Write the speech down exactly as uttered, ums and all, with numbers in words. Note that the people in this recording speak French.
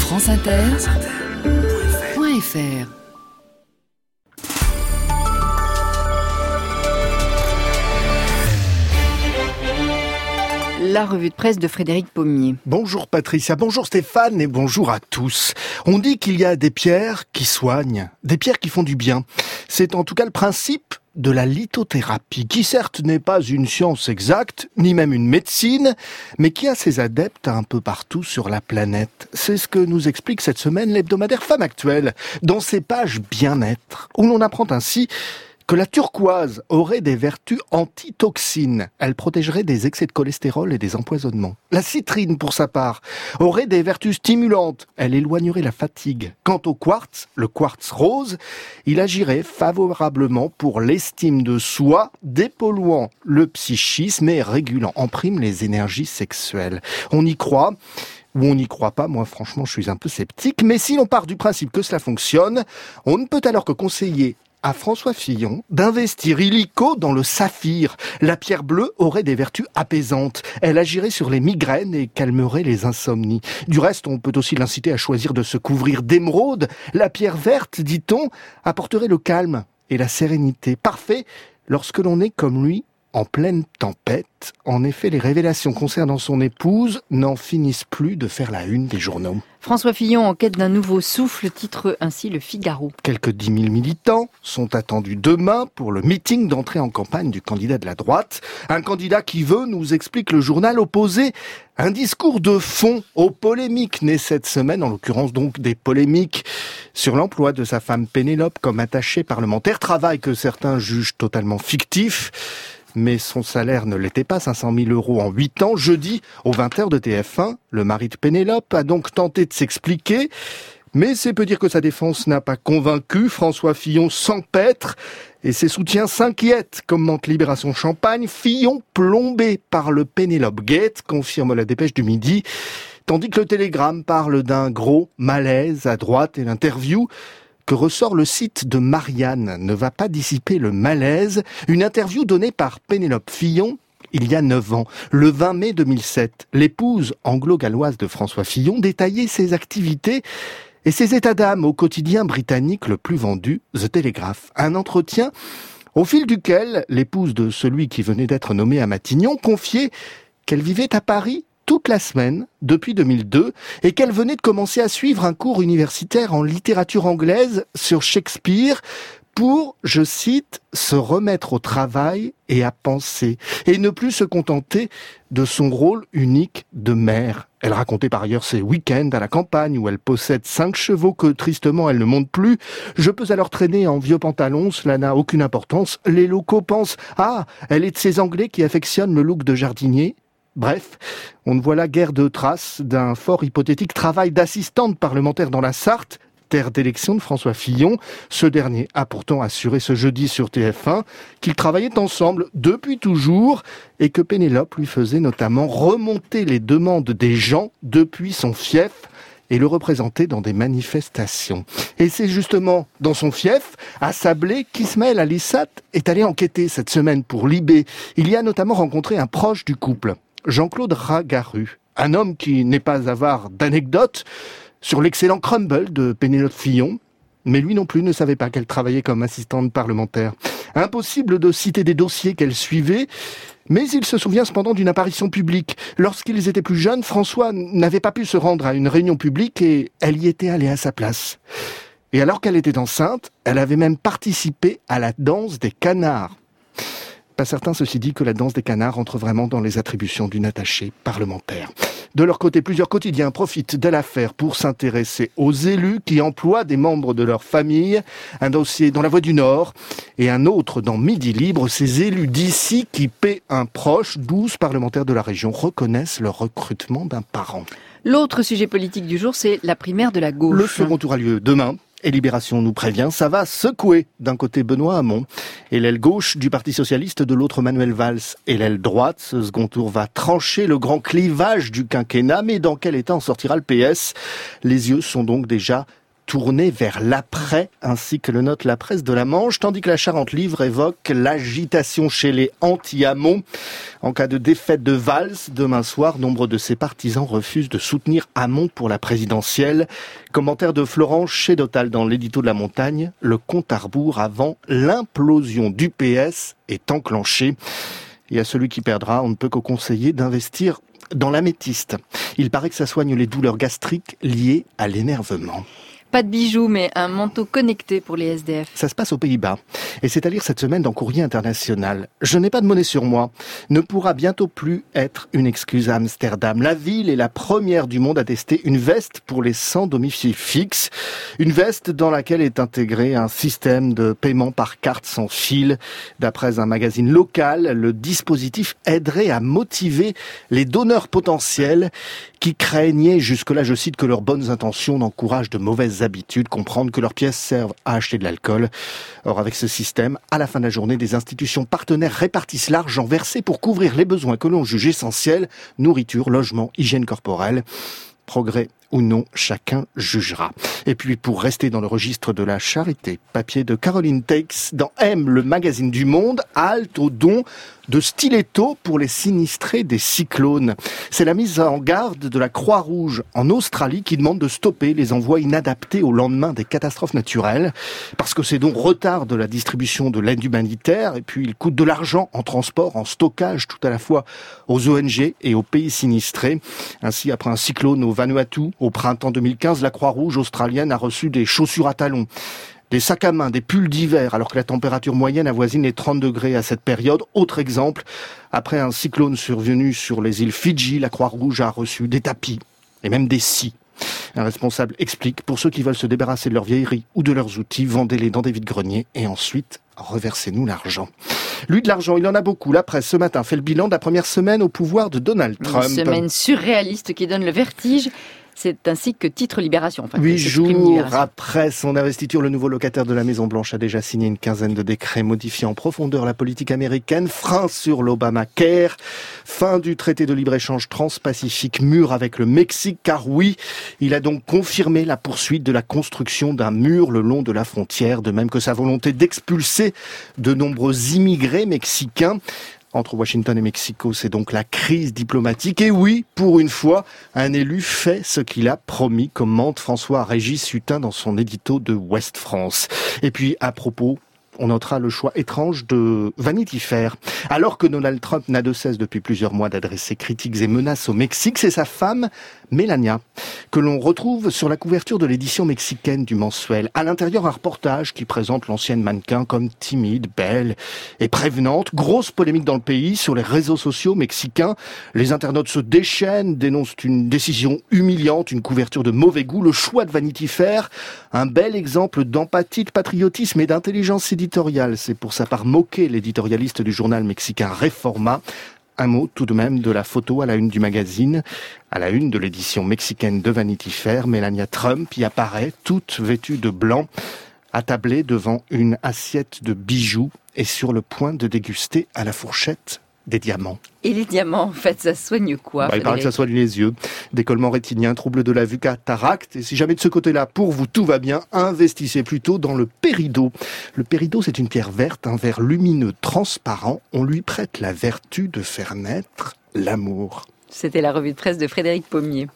France Inter point F R. La revue de presse de Frédéric Pommier. Bonjour Patricia, bonjour Stéphane et bonjour à tous. On dit qu'il y a des pierres qui soignent, des pierres qui font du bien. C'est en tout cas le principe de la lithothérapie, qui certes n'est pas une science exacte, ni même une médecine, mais qui a ses adeptes un peu partout sur la planète. C'est ce que nous explique cette semaine l'hebdomadaire Femme Actuelle, dans ses pages bien-être, où l'on apprend ainsi que la turquoise aurait des vertus antitoxines. Elle protégerait des excès de cholestérol et des empoisonnements. La citrine, pour sa part, aurait des vertus stimulantes. Elle éloignerait la fatigue. Quant au quartz, le quartz rose, il agirait favorablement pour l'estime de soi, dépolluant le psychisme et régulant en prime les énergies sexuelles. On y croit ou on n'y croit pas, moi franchement je suis un peu sceptique, mais si l'on part du principe que cela fonctionne, on ne peut alors que conseiller à François Fillon d'investir illico dans le saphir. La pierre bleue aurait des vertus apaisantes. Elle agirait sur les migraines et calmerait les insomnies. Du reste, on peut aussi l'inciter à choisir de se couvrir d'émeraude. La pierre verte, dit-on, apporterait le calme et la sérénité. Parfait lorsque l'on est comme lui, en pleine tempête. En effet, les révélations concernant son épouse n'en finissent plus de faire la une des journaux. François Fillon, en quête d'un nouveau souffle, titre ainsi Le Figaro. Quelques dix mille militants sont attendus demain pour le meeting d'entrée en campagne du candidat de la droite. Un candidat qui veut, nous explique le journal, opposer un discours de fond aux polémiques nées cette semaine, en l'occurrence donc des polémiques sur l'emploi de sa femme Pénélope comme attachée parlementaire, travail que certains jugent totalement fictif. Mais son salaire ne l'était pas, cinq cent mille euros en huit ans. Jeudi, aux vingt heures de T F un, le mari de Pénélope a donc tenté de s'expliquer. Mais c'est peu dire que sa défense n'a pas convaincu. François Fillon s'empêtre et ses soutiens s'inquiètent, commente Libération Champagne. Fillon plombé par le Pénélope Gate, confirme la dépêche du Midi. Tandis que le Télégramme parle d'un gros malaise à droite et l'interview que ressort le site de Marianne ne va pas dissiper le malaise. Une interview donnée par Pénélope Fillon il y a neuf ans, le vingt mai deux mille sept. L'épouse anglo-galloise de François Fillon détaillait ses activités et ses états d'âme au quotidien britannique le plus vendu, The Telegraph. Un entretien au fil duquel l'épouse de celui qui venait d'être nommé à Matignon confiait qu'elle vivait à Paris toute la semaine, depuis deux mille deux, et qu'elle venait de commencer à suivre un cours universitaire en littérature anglaise sur Shakespeare pour, je cite, se remettre au travail et à penser, et ne plus se contenter de son rôle unique de mère. Elle racontait par ailleurs ses week-ends à la campagne où elle possède cinq chevaux que tristement elle ne monte plus. Je peux alors traîner en vieux pantalon, cela n'a aucune importance. Les locaux pensent « Ah, elle est de ces Anglais qui affectionnent le look de jardinier ». Bref, on ne voit la guère de traces d'un fort hypothétique travail d'assistante parlementaire dans la Sarthe, terre d'élection de François Fillon. Ce dernier a pourtant assuré ce jeudi sur T F un qu'ils travaillaient ensemble depuis toujours et que Pénélope lui faisait notamment remonter les demandes des gens depuis son fief et le représenter dans des manifestations. Et c'est justement dans son fief, à Sablé, qu'Ismaël Alissat est allé enquêter cette semaine pour Libé. Il y a notamment rencontré un proche du couple, Jean-Claude Ragaru, un homme qui n'est pas avare d'anecdotes sur l'excellent crumble de Pénélope Fillon, mais lui non plus ne savait pas qu'elle travaillait comme assistante parlementaire. Impossible de citer des dossiers qu'elle suivait, mais il se souvient cependant d'une apparition publique. Lorsqu'ils étaient plus jeunes, François n'avait pas pu se rendre à une réunion publique et elle y était allée à sa place. Et alors qu'elle était enceinte, elle avait même participé à la danse des canards. Pas certain, ceci dit, que la danse des canards entre vraiment dans les attributions d'une attachée parlementaire. De leur côté, plusieurs quotidiens profitent de l'affaire pour s'intéresser aux élus qui emploient des membres de leur famille. Un dossier dans La Voix du Nord et un autre dans Midi Libre. Ces élus d'ici qui paient un proche, douze parlementaires de la région reconnaissent le recrutement d'un parent. L'autre sujet politique du jour, c'est la primaire de la gauche. Le second tour a lieu demain. Et Libération nous prévient, ça va secouer d'un côté Benoît Hamon et l'aile gauche du Parti Socialiste, de l'autre Manuel Valls et l'aile droite. Ce second tour va trancher le grand clivage du quinquennat, mais dans quel état en sortira le P S ? Les yeux sont donc déjà tournée vers l'après, ainsi que le note la presse de la Manche, tandis que la Charente Livre évoque l'agitation chez les anti-Hamon. En cas de défaite de Valls, demain soir, nombre de ses partisans refusent de soutenir Hamon pour la présidentielle. Commentaire de Florent Chédotal dans l'édito de la Montagne, le compte à rebours avant l'implosion du P S est enclenché. Et à celui qui perdra, on ne peut qu'au conseiller d'investir dans l'améthyste. Il paraît que ça soigne les douleurs gastriques liées à l'énervement. Pas de bijoux, mais un manteau connecté pour les S D F. Ça se passe aux Pays-Bas. Et c'est à lire cette semaine dans Courrier International. Je n'ai pas de monnaie sur moi ne pourra bientôt plus être une excuse à Amsterdam. La ville est la première du monde à tester une veste pour les sans domicile fixe. Une veste dans laquelle est intégré un système de paiement par carte sans fil. D'après un magazine local, le dispositif aiderait à motiver les donneurs potentiels qui craignaient jusque-là, je cite, que leurs bonnes intentions n'encouragent de mauvaises habitudes, comprendre que leurs pièces servent à acheter de l'alcool. Or, avec ce système, à la fin de la journée, des institutions partenaires répartissent l'argent versé pour couvrir les besoins que l'on juge essentiels, nourriture, logement, hygiène corporelle. Progrès ou non, chacun jugera. Et puis, pour rester dans le registre de la charité, papier de Caroline Takes dans M, le magazine du Monde, halte au don de stilettos pour les sinistrés des cyclones. C'est la mise en garde de la Croix-Rouge en Australie qui demande de stopper les envois inadaptés au lendemain des catastrophes naturelles, parce que ces dons retardent la distribution de l'aide humanitaire et puis ils coûtent de l'argent en transport, en stockage, tout à la fois aux O N G et aux pays sinistrés. Ainsi, après un cyclone au Vanuatu, au printemps deux mille quinze, la Croix-Rouge australienne a reçu des chaussures à talons, des sacs à main, des pulls d'hiver, alors que la température moyenne avoisine les trente degrés à cette période. Autre exemple, après un cyclone survenu sur les îles Fidji, la Croix-Rouge a reçu des tapis et même des scies. Un responsable explique, pour ceux qui veulent se débarrasser de leurs vieilleries ou de leurs outils, vendez-les dans des vides-greniers et ensuite reversez-nous l'argent. Lui, de l'argent, il en a beaucoup. La presse, ce matin, fait le bilan de la première semaine au pouvoir de Donald Trump. Une semaine surréaliste qui donne le vertige. C'est ainsi que titre Libération. Enfin, Huit jours Libération. après son investiture, le nouveau locataire de la Maison-Blanche a déjà signé une quinzaine de décrets modifiant en profondeur la politique américaine. Frein sur l'Obamacare, fin du traité de libre-échange transpacifique, mur avec le Mexique, car oui, il a donc confirmé la poursuite de la construction d'un mur le long de la frontière, de même que sa volonté d'expulser de nombreux immigrés mexicains. Entre Washington et Mexico, c'est donc la crise diplomatique. Et oui, pour une fois, un élu fait ce qu'il a promis, commente François-Régis Hutin dans son édito de Ouest France. Et puis, à propos, on notera le choix étrange de Vanity Fair. Alors que Donald Trump n'a de cesse depuis plusieurs mois d'adresser critiques et menaces au Mexique, c'est sa femme, Melania, que l'on retrouve sur la couverture de l'édition mexicaine du mensuel. À l'intérieur, un reportage qui présente l'ancienne mannequin comme timide, belle et prévenante. Grosse polémique dans le pays sur les réseaux sociaux mexicains. Les internautes se déchaînent, dénoncent une décision humiliante, une couverture de mauvais goût. Le choix de Vanity Fair, un bel exemple d'empathie, de patriotisme et d'intelligence éditoriale. C'est pour sa part moqué l'éditorialiste du journal mexicain Reforma. Un mot tout de même de la photo à la une du magazine. À la une de l'édition mexicaine de Vanity Fair, Melania Trump y apparaît, toute vêtue de blanc, attablée devant une assiette de bijoux et sur le point de déguster à la fourchette des diamants. Et les diamants, en fait, ça soigne quoi? Bah, il paraît que ça soigne les yeux, décollement rétinien, trouble de la vue, cataracte. Et si jamais de ce côté-là, pour vous, tout va bien, investissez plutôt dans le péridot. Le péridot, c'est une pierre verte, un verre lumineux transparent. On lui prête la vertu de faire naître l'amour. C'était la revue de presse de Frédéric Pommier.